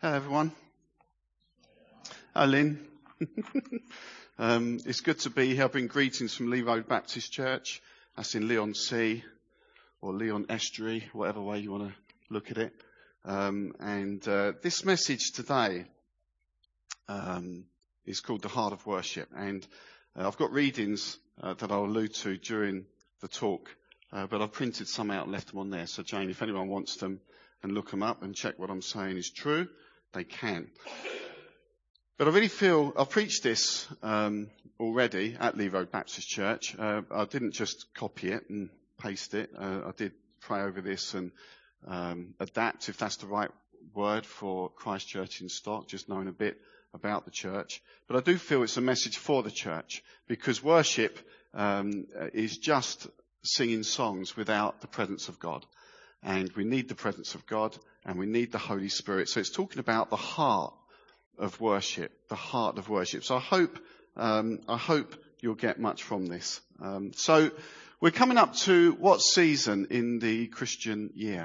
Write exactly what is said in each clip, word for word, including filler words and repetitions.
Hello, everyone. Hi, Lynn. um, it's good to be here. I bring greetings from Lee Road Baptist Church. That's in Leon Sea or Leon Estuary, whatever way you want to look at it. Um, and uh, this message today um, is called The Heart of Worship. And uh, I've got readings uh, that I'll allude to during the talk, uh, but I've printed some out and left them on there. So, Jane, if anyone wants them and look them up and check what I'm saying is true, they can. But I really feel, I've preached this um, already at Lee Road Baptist Church. Uh, I didn't just copy it and paste it. Uh, I did pray over this and um, adapt, if that's the right word, for Christ Church in Stock, just knowing a bit about the church. But I do feel it's a message for the church, because worship um, is just singing songs without the presence of God. And we need the presence of God, and we need the Holy Spirit. So it's talking about the heart of worship, the heart of worship. So I hope, um, I hope you'll get much from this. Um, so we're coming up to what season in the Christian year?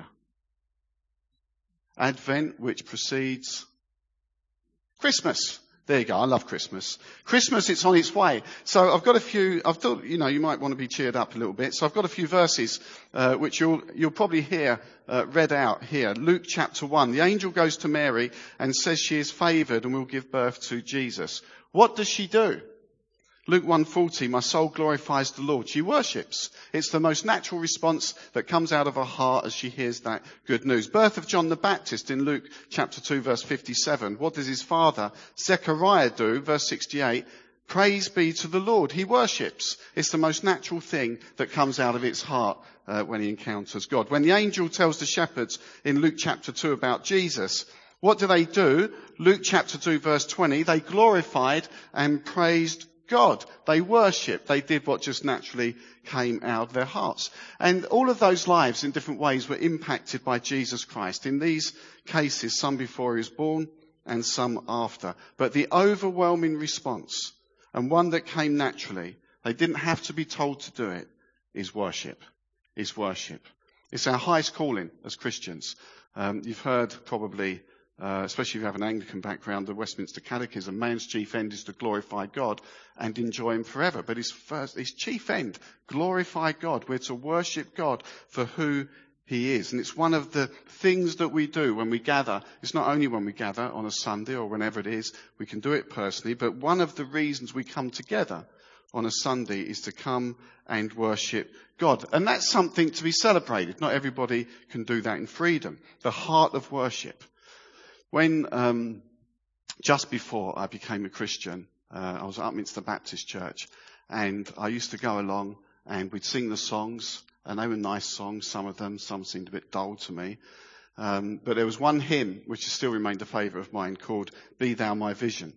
Advent, which precedes Christmas. There you go. I love Christmas. Christmas, it's on its way. So I've got a few, I've thought, you know, you might want to be cheered up a little bit. So I've got a few verses, uh, which you'll, you'll probably hear, uh, read out here. Luke chapter one. The angel goes to Mary and says she is favoured and will give birth to Jesus. What does she do? Luke one forty, my soul glorifies the Lord. She worships. It's the most natural response that comes out of her heart as she hears that good news. Birth of John the Baptist in Luke chapter two verse fifty-seven. What does his father Zechariah do? Verse sixty-eight, praise be to the Lord. He worships. It's the most natural thing that comes out of its heart uh, when he encounters God. When the angel tells the shepherds in Luke chapter two about Jesus, what do they do? Luke chapter two verse twenty, they glorified and praised God. They worshipped. They did what just naturally came out of their hearts. And all of those lives in different ways were impacted by Jesus Christ. In these cases, some before he was born and some after. But the overwhelming response, and one that came naturally, they didn't have to be told to do it, is worship. Is worship. It's our highest calling as Christians. Um, you've heard probably Uh, especially if you have an Anglican background, the Westminster Catechism, man's chief end is to glorify God and enjoy him forever. But his first, his chief end, glorify God. We're to worship God for who he is. And it's one of the things that we do when we gather. It's not only when we gather on a Sunday or whenever it is, we can do it personally, but one of the reasons we come together on a Sunday is to come and worship God. And that's something to be celebrated. Not everybody can do that in freedom. The heart of worship. When, um, just before I became a Christian, uh, I was at Upminster Baptist Church, and I used to go along and we'd sing the songs, and they were nice songs, some of them, some seemed a bit dull to me. Um, but there was one hymn which has still remained a favourite of mine called Be Thou My Vision.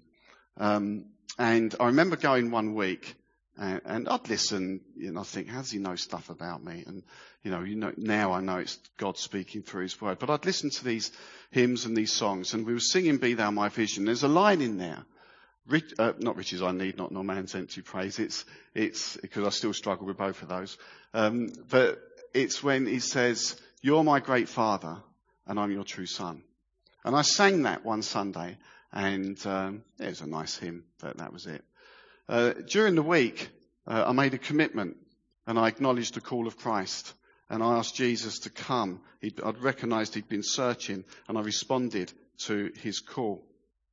Um, and I remember going one week, and, and I'd listen, you know, I think, how does he know stuff about me? And, you know, you know, now I know it's God speaking through his word. But I'd listen to these hymns and these songs, and we were singing Be Thou My Vision. There's a line in there, rich, uh, not riches I need, not no man's empty praise. It's, it's, because I still struggle with both of those. Um, but it's when he says, you're my great Father, and I'm your true Son. And I sang that one Sunday, and um, it was a nice hymn, but that was it. Uh, during the week, uh, I made a commitment, and I acknowledged the call of Christ. And I asked Jesus to come. He'd, I'd recognised he'd been searching, and I responded to his call.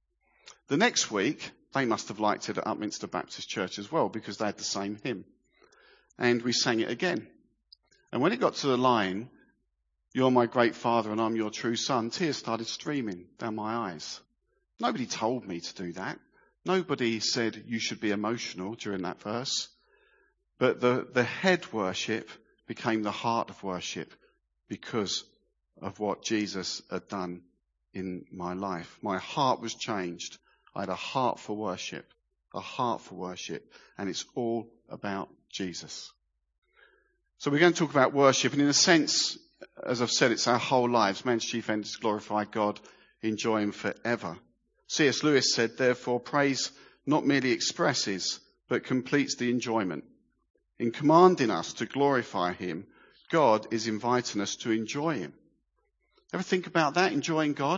The next week, they must have liked it at Upminster Baptist Church as well, because they had the same hymn. And we sang it again. And when it got to the line, you're my great Father and I'm your true Son, tears started streaming down my eyes. Nobody told me to do that. Nobody said you should be emotional during that verse. But the, the head worship became the heart of worship because of what Jesus had done in my life. My heart was changed. I had a heart for worship, a heart for worship, and it's all about Jesus. So we're going to talk about worship, and in a sense, as I've said, it's our whole lives. Man's chief end is to glorify God, enjoy him forever. C S Lewis said, therefore, praise not merely expresses, but completes the enjoyment. In commanding us to glorify him, God is inviting us to enjoy him. Ever think about that, enjoying God?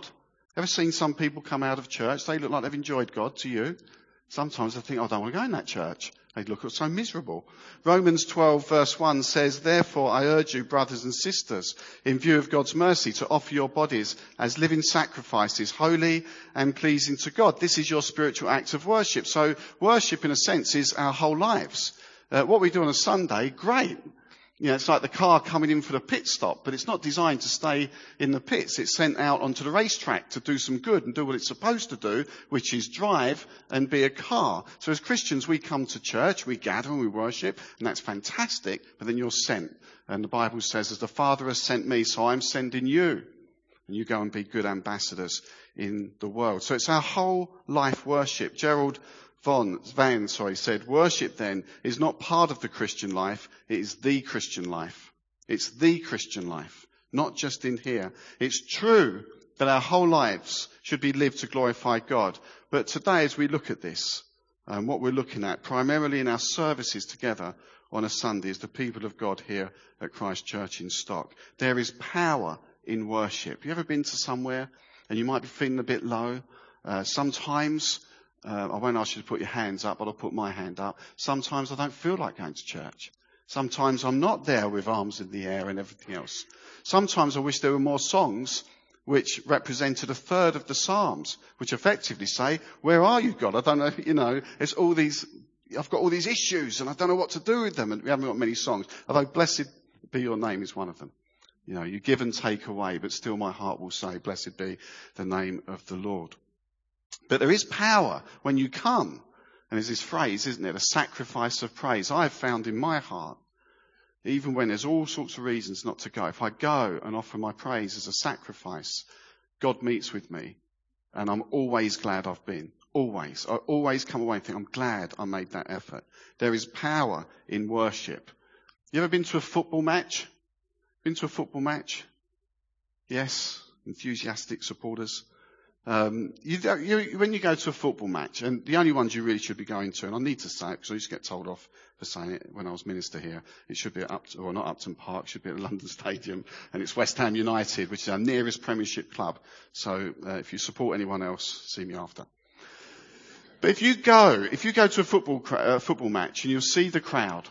Ever seen some people come out of church? They look like they've enjoyed God to you. Sometimes I think, oh, I don't want to go in that church. They look so miserable. Romans twelve verse one says, therefore I urge you, brothers and sisters, in view of God's mercy, to offer your bodies as living sacrifices, holy and pleasing to God. This is your spiritual act of worship. So worship, in a sense, is our whole lives. Uh, what we do on a Sunday, great. You know, it's like the car coming in for the pit stop, but it's not designed to stay in the pits. It's sent out onto the racetrack to do some good and do what it's supposed to do, which is drive and be a car. So as Christians, we come to church, we gather and we worship, and that's fantastic, but then you're sent. And the Bible says, as the Father has sent me, so I'm sending you. And you go and be good ambassadors in the world. So it's our whole life worship. Gerald Von, Van sorry, said, worship then is not part of the Christian life, it is the Christian life. It's the Christian life, not just in here. It's true that our whole lives should be lived to glorify God. But today, as we look at this, um, what we're looking at primarily in our services together on a Sunday is the people of God here at Christ Church in Stock. There is power in worship. You ever been to somewhere and you might be feeling a bit low? Uh, sometimes Uh, I won't ask you to put your hands up, but I'll put my hand up. Sometimes I don't feel like going to church. Sometimes I'm not there with arms in the air and everything else. Sometimes I wish there were more songs which represented a third of the Psalms, which effectively say, where are you, God? I don't know, you know, it's all these, I've got all these issues and I don't know what to do with them. And we haven't got many songs. Although blessed be your name is one of them. You know, you give and take away, but still my heart will say, blessed be the name of the Lord. But there is power when you come. And there's this phrase, isn't it? A sacrifice of praise. I've found in my heart, even when there's all sorts of reasons not to go, if I go and offer my praise as a sacrifice, God meets with me. And I'm always glad I've been. Always. I always come away and think, I'm glad I made that effort. There is power in worship. You ever been to a football match? Been to a football match? Yes. Enthusiastic supporters. Um, you, you, when you go to a football match, and the only ones you really should be going to, and I need to say it because I used to get told off for saying it when I was minister here, it should be at Upton, or not Upton Park, it should be at London Stadium, and it's West Ham United, which is our nearest Premiership club. So uh, if you support anyone else, see me after. But if you go, if you go to a football uh, football match and you'll see the crowd,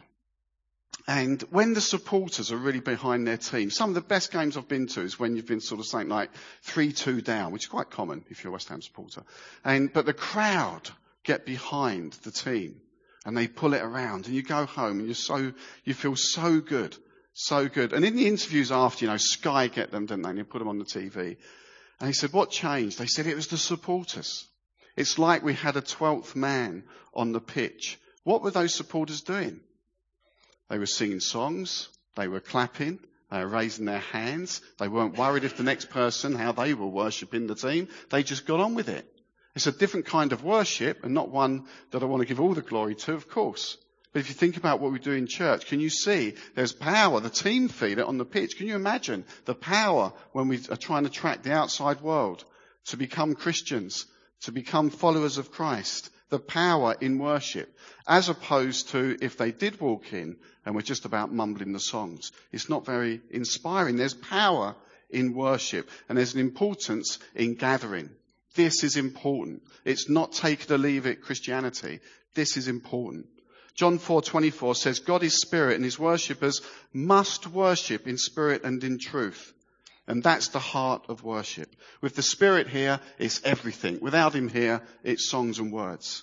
and when the supporters are really behind their team, some of the best games I've been to is when you've been sort of saying like three two down, which is quite common if you're a West Ham supporter. And, but the crowd get behind the team and they pull it around and you go home and you're so, you feel so good, so good. And in the interviews after, you know, Sky get them, didn't they? And you put them on the T V. And he said, what changed? They said it was the supporters. It's like we had a twelfth man on the pitch. What were those supporters doing? They were singing songs, they were clapping, they were raising their hands, they weren't worried if the next person, how they were worshipping the team, they just got on with it. It's a different kind of worship and not one that I want to give all the glory to, of course. But if you think about what we do in church, can you see there's power, the team feel it on the pitch. Can you imagine the power when we are trying to attract the outside world to become Christians, to become followers of Christ? The power in worship, as opposed to if they did walk in and were just about mumbling the songs. It's not very inspiring. There's power in worship and there's an importance in gathering. This is important. It's not take it or leave it Christianity. This is important. John four twenty-four says, God is spirit and his worshippers must worship in spirit and in truth. And that's the heart of worship. With the Spirit here, it's everything. Without him here, it's songs and words.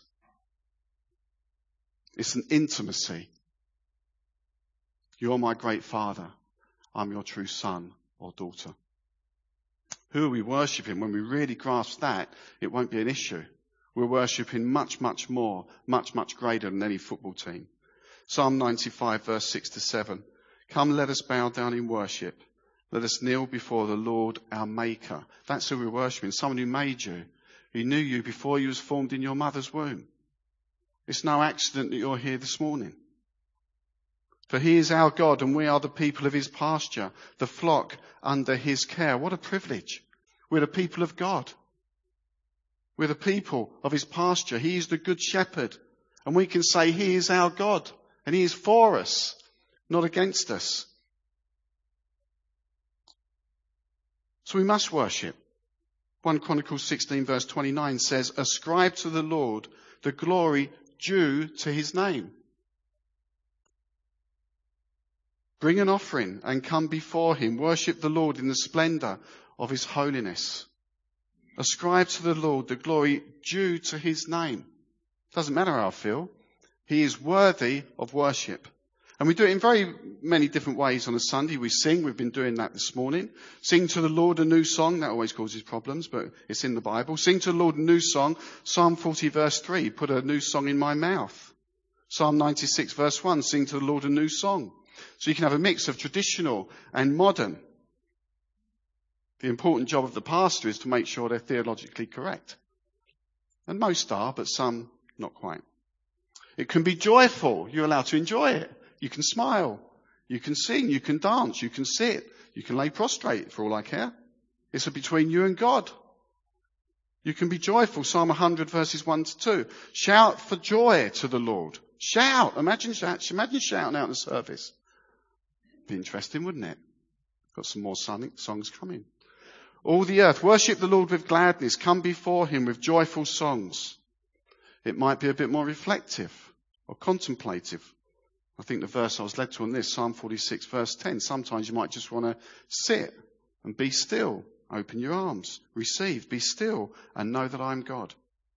It's an intimacy. You're my great Father. I'm your true son or daughter. Who are we worshipping? When we really grasp that, it won't be an issue. We're worshipping much, much more, much, much greater than any football team. Psalm ninety-five, verse six to seven. Come, let us bow down in worship. Let us kneel before the Lord our Maker. That's who we're worshipping. Someone who made you. He knew you before you was formed in your mother's womb. It's no accident that you're here this morning. For he is our God and we are the people of his pasture, the flock under his care. What a privilege. We're the people of God. We're the people of his pasture. He is the good shepherd. And we can say he is our God and he is for us, not against us. So we must worship. First Chronicles sixteen verse twenty-nine says, ascribe to the Lord the glory due to his name. Bring an offering and come before him. Worship the Lord in the splendor of his holiness. Ascribe to the Lord the glory due to his name. Doesn't matter how I feel. He is worthy of worship. And we do it in very many different ways on a Sunday. We sing. We've been doing that this morning. Sing to the Lord a new song. That always causes problems, but it's in the Bible. Sing to the Lord a new song. Psalm forty verse three. Put a new song in my mouth. Psalm ninety-six verse one. Sing to the Lord a new song. So you can have a mix of traditional and modern. The important job of the pastor is to make sure they're theologically correct. And most are, but some not quite. It can be joyful. You're allowed to enjoy it. You can smile. You can sing. You can dance. You can sit. You can lay prostrate for all I care. It's between you and God. You can be joyful. Psalm one hundred verses one to two. Shout for joy to the Lord. Shout. Imagine, shout, imagine shouting out in the service. Be interesting, wouldn't it? Got some more songs coming. All the earth, worship the Lord with gladness. Come before him with joyful songs. It might be a bit more reflective or contemplative. I think the verse I was led to on this, Psalm forty-six verse ten. Sometimes you might just want to sit and be still. Open your arms. Receive. Be still and know that I'm God.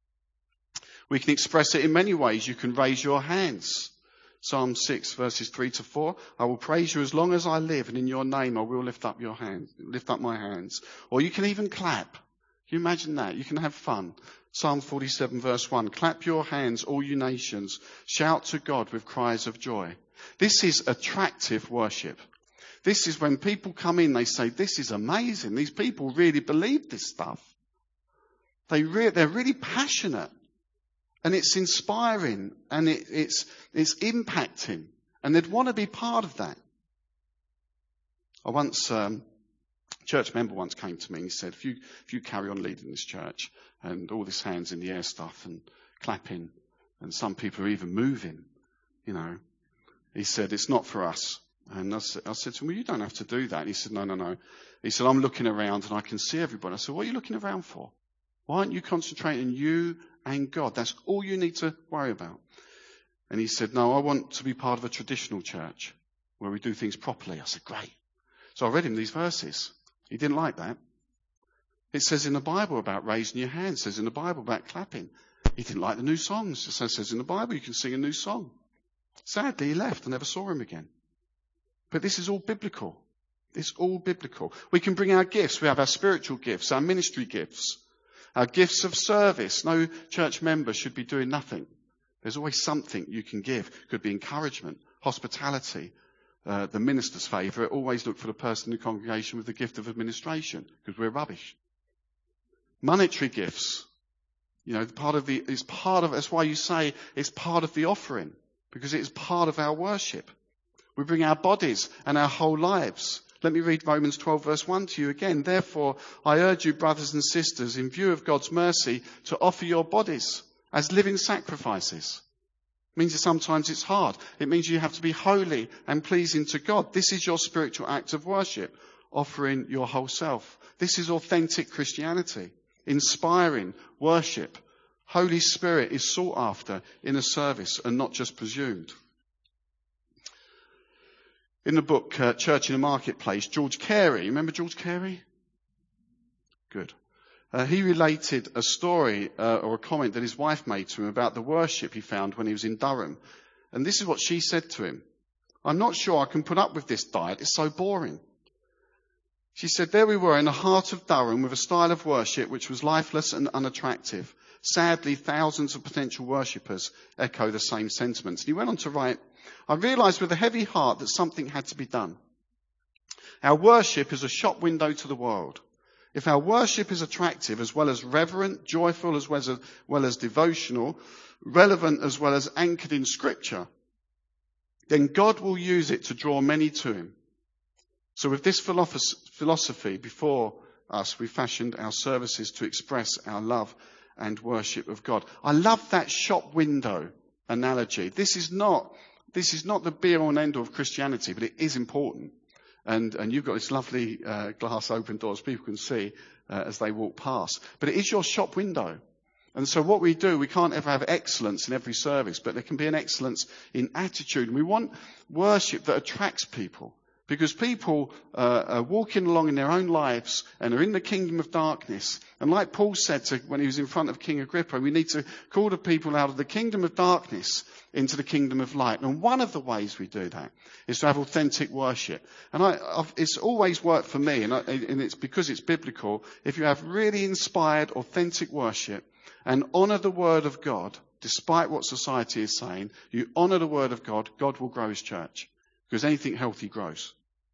We can express it in many ways. You can raise your hands. Psalm six verses three to four. I will praise you as long as I live, and in your name I will lift up your hand, lift up my hands. Or you can even clap. Can you imagine that? You can have fun. Psalm forty-seven verse one. Clap your hands, all you nations. Shout to God with cries of joy. This is attractive worship. This is when people come in, they say, this is amazing. These people really believe this stuff. They re- they're really passionate. And it's inspiring, and it, it's, it's impacting, and they'd want to be part of that. I once, um, a church member once came to me and he said, if you, if you carry on leading this church and all this hands in the air stuff and clapping, and some people are even moving, you know, he said, it's not for us. And I said, I said to him, well, you don't have to do that. And he said, no, no, no. He said, I'm looking around and I can see everybody. I said, what are you looking around for? Why aren't you concentrating on you and God? That's all you need to worry about. And he said, no, I want to be part of a traditional church where we do things properly. I said, great. So I read him these verses. He didn't like that. It says in the Bible about raising your hands. It says in the Bible about clapping. He didn't like the new songs. It says in the Bible you can sing a new song. Sadly, he left. I never saw him again. But this is all biblical. It's all biblical. We can bring our gifts. We have our spiritual gifts, our ministry gifts. Our gifts of service. No church member should be doing nothing. There's always something you can give. Could be encouragement, hospitality, uh, the minister's favourite. Always look for the person in the congregation with the gift of administration, because we're rubbish. Monetary gifts. You know, part of the, it's part of, that's why you say it's part of the offering, because it's part of our worship. We bring our bodies and our whole lives. Let me read Romans twelve verse one to you again. Therefore, I urge you, brothers and sisters, in view of God's mercy, to offer your bodies as living sacrifices. It means that sometimes it's hard. It means you have to be holy and pleasing to God. This is your spiritual act of worship, offering your whole self. This is authentic Christianity, inspiring worship. Holy Spirit is sought after in a service and not just presumed. In the book uh, Church in the Marketplace, George Carey, remember George Carey? Good. Uh, he related a story uh, or a comment that his wife made to him about the worship he found when he was in Durham. And this is what she said to him. I'm not sure I can put up with this diet. It's so boring. She said, there we were in the heart of Durham with a style of worship which was lifeless and unattractive. Sadly, thousands of potential worshippers echo the same sentiments. And he went on to write, I realised with a heavy heart that something had to be done. Our worship is a shop window to the world. If our worship is attractive as well as reverent, joyful as well as, well as devotional, relevant as well as anchored in Scripture, then God will use it to draw many to him. So with this philosophy before us, we fashioned our services to express our love and worship of God. I love that shop window analogy. This is not, this is not the be all and end all of Christianity, but it is important. And, and you've got this lovely uh, glass open doors people can see uh, as they walk past. But it is your shop window. And so what we do, we can't ever have excellence in every service, but there can be an excellence in attitude. And we want worship that attracts people. Because people uh, are walking along in their own lives and are in the kingdom of darkness. And like Paul said to, when he was in front of King Agrippa, we need to call the people out of the kingdom of darkness into the kingdom of light. And one of the ways we do that is to have authentic worship. And I, I've, it's always worked for me, and, I, and it's because it's biblical. If you have really inspired, authentic worship and honour the word of God, despite what society is saying, you honour the word of God, God will grow his church. Because anything healthy grows.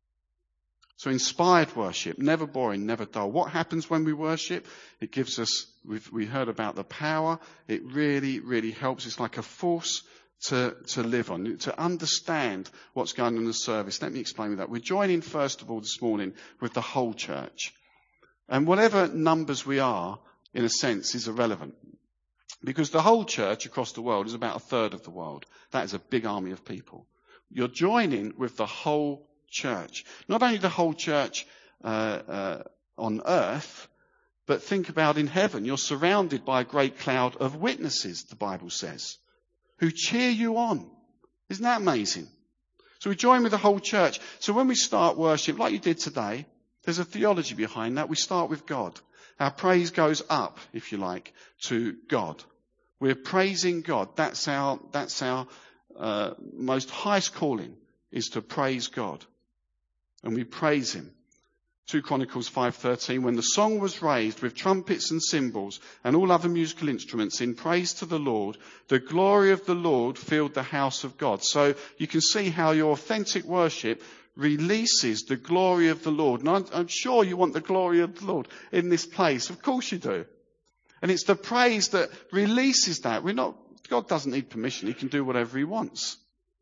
So inspired worship, never boring, never dull. What happens when we worship? It gives us, we've, we heard about the power. It really, really helps. It's like a force to, to live on, to understand what's going on in the service. Let me explain with that. We're joining, first of all, this morning with the whole church. And whatever numbers we are, in a sense, is irrelevant. Because the whole church across the world is about a third of the world. That is a big army of people. You're joining with the whole church. Not only the whole church uh, uh, on earth, but think about in heaven. You're surrounded by a great cloud of witnesses, the Bible says, who cheer you on. Isn't that amazing? So we join with the whole church. So when we start worship, like you did today, there's a theology behind that. We start with God. Our praise goes up, if you like, to God. We're praising God. That's our, that's our uh, most highest calling, is to praise God. And we praise him. Second Chronicles five thirteen, when the song was raised with trumpets and cymbals and all other musical instruments in praise to the Lord, the glory of the Lord filled the house of God. So you can see how your authentic worship releases the glory of the Lord. And I'm, I'm sure you want the glory of the Lord in this place. Of course you do. And it's the praise that releases that. We're not, God doesn't need permission. He can do whatever he wants.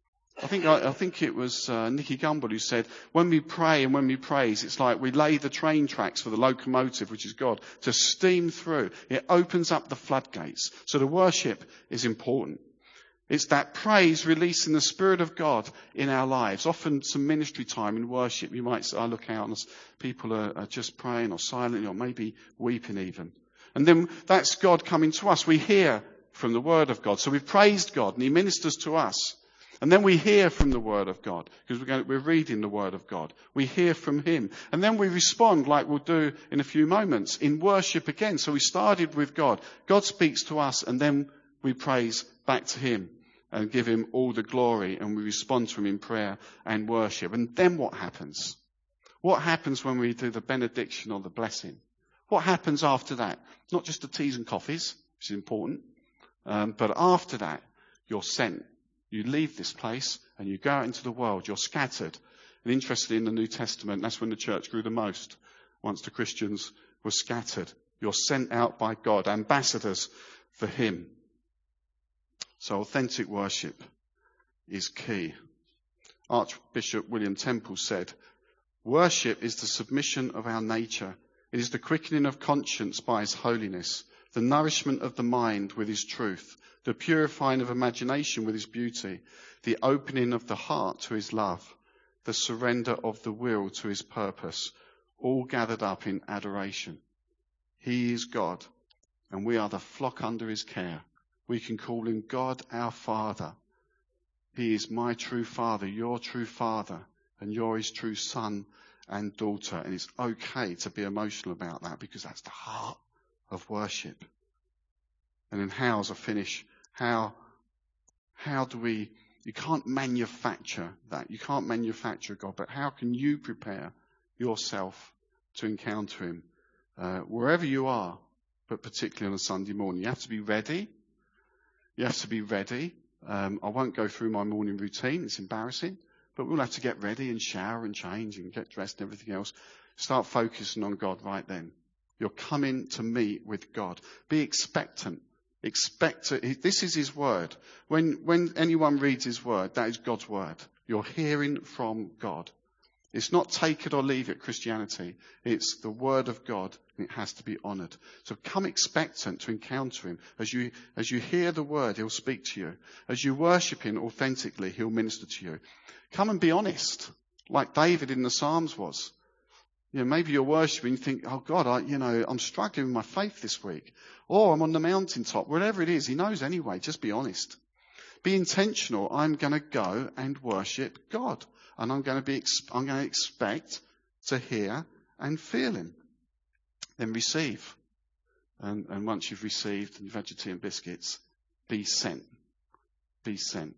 I think I, I think it was uh, Nicky Gumbel who said, when we pray and when we praise, it's like we lay the train tracks for the locomotive, which is God, to steam through. It opens up the floodgates. So the worship is important. It's that praise releasing the Spirit of God in our lives. Often some ministry time in worship, you might say, I look out and people are, are just praying or silently or maybe weeping even. And then that's God coming to us. We hear from the Word of God. So we've praised God and he ministers to us. And then we hear from the Word of God, because we're, going, we're reading the Word of God. We hear from him. And then we respond like we'll do in a few moments in worship again. So we started with God. God speaks to us and then we praise back to him and give him all the glory, and we respond to him in prayer and worship. And then what happens? What happens when we do the benediction or the blessing? What happens after that? Not just the teas and coffees, which is important, um, but after that, you're sent. You leave this place and you go out into the world. You're scattered. And interestingly, in the New Testament, that's when the church grew the most. Once the Christians were scattered. You're sent out by God, ambassadors for him. So authentic worship is key. Archbishop William Temple said, worship is the submission of our nature. It is the quickening of conscience by his holiness, the nourishment of the mind with his truth, the purifying of imagination with his beauty, the opening of the heart to his love, the surrender of the will to his purpose, all gathered up in adoration. He is God, and we are the flock under his care. We can call him God our Father. He is my true Father, your true Father, and you're his true son and daughter. And it's okay to be emotional about that, because that's the heart of worship. And then how, as I finish, how, how do we, you can't manufacture that. You can't manufacture God, but how can you prepare yourself to encounter him uh, wherever you are, but particularly on a Sunday morning? You have to be ready. You have to be ready. Um, I won't go through my morning routine. It's embarrassing, but we'll have to get ready and shower and change and get dressed and everything else. Start focusing on God right then. You're coming to meet with God. Be expectant. Expect to, this is his word. When, when anyone reads his word, that is God's word. You're hearing from God. It's not take it or leave it Christianity. It's the word of God, and it has to be honoured. So come expectant to encounter him. As you, as you hear the word, he'll speak to you. As you worship him authentically, he'll minister to you. Come and be honest. like David in the Psalms was. You know, maybe you're worshiping and you think, oh God, I, you know, I'm struggling with my faith this week. Or I'm on the mountaintop. Whatever it is, he knows anyway. Just be honest. Be intentional. I'm going to go and worship God. And I'm going to be, I'm going to expect to hear and feel him. Then receive. And, and once you've received and you've had your tea and biscuits, be sent. Be sent.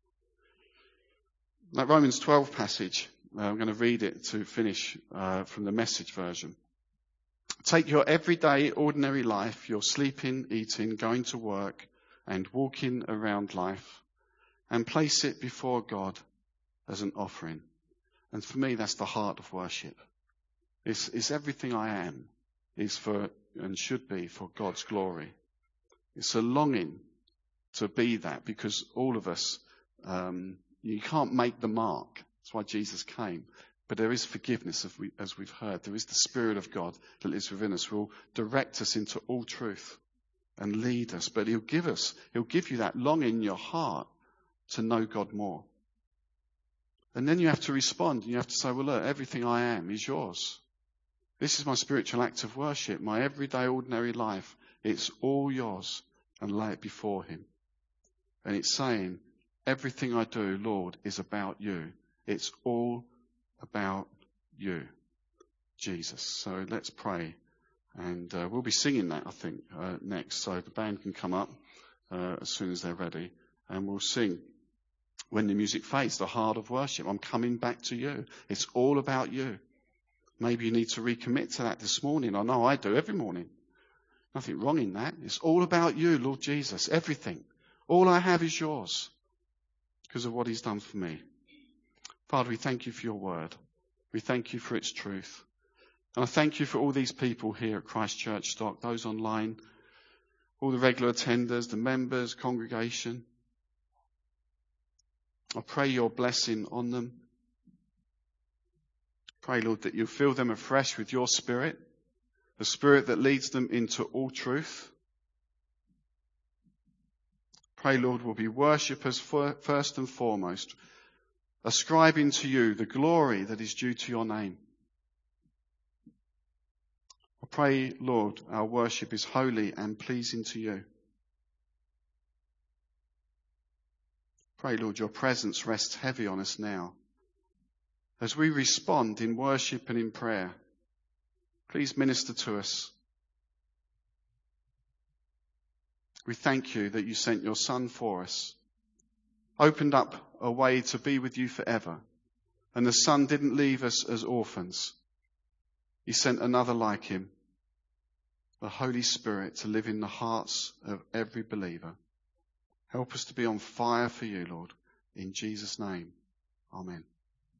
That Romans twelve passage, uh, I'm going to read it to finish uh, from the Message version. Take your everyday, ordinary life, your sleeping, eating, going to work, and walking around life, and place it before God as an offering. And for me, that's the heart of worship. It's, it's everything I am is for and should be for God's glory. It's a longing to be that, because all of us, um, you can't make the mark. That's why Jesus came. But there is forgiveness, as, we, as we've heard. There is the Spirit of God that lives within us, who will direct us into all truth and lead us. But he'll give us, he'll give you that longing in your heart to know God more. And then you have to respond. And you have to say, well, look, everything I am is yours. This is my spiritual act of worship, my everyday, ordinary life. It's all yours, and lay it before him. And it's saying, everything I do, Lord, is about you. It's all about you, Jesus. So let's pray. And uh, we'll be singing that, I think, uh, next. So the band can come up uh, as soon as they're ready. And we'll sing, when the music fades, the heart of worship. I'm coming back to you. It's all about you. Maybe you need to recommit to that this morning. I know I do every morning. Nothing wrong in that. It's all about you, Lord Jesus. Everything. All I have is yours because of what he's done for me. Father, we thank you for your word. We thank you for its truth. And I thank you for all these people here at Christ Church Stock, those online, all the regular attenders, the members, congregation. I pray your blessing on them. Pray, Lord, that you fill them afresh with your Spirit, the Spirit that leads them into all truth. Pray, Lord, we'll be worshippers first and foremost, ascribing to you the glory that is due to your name. I pray, Lord, our worship is holy and pleasing to you. Pray, Lord, your presence rests heavy on us now. As we respond in worship and in prayer, please minister to us. We thank you that you sent your Son for us, opened up a way to be with you forever, and the Son didn't leave us as orphans. He sent another like him, the Holy Spirit, to live in the hearts of every believer. Help us to be on fire for you, Lord, in Jesus' name. Amen.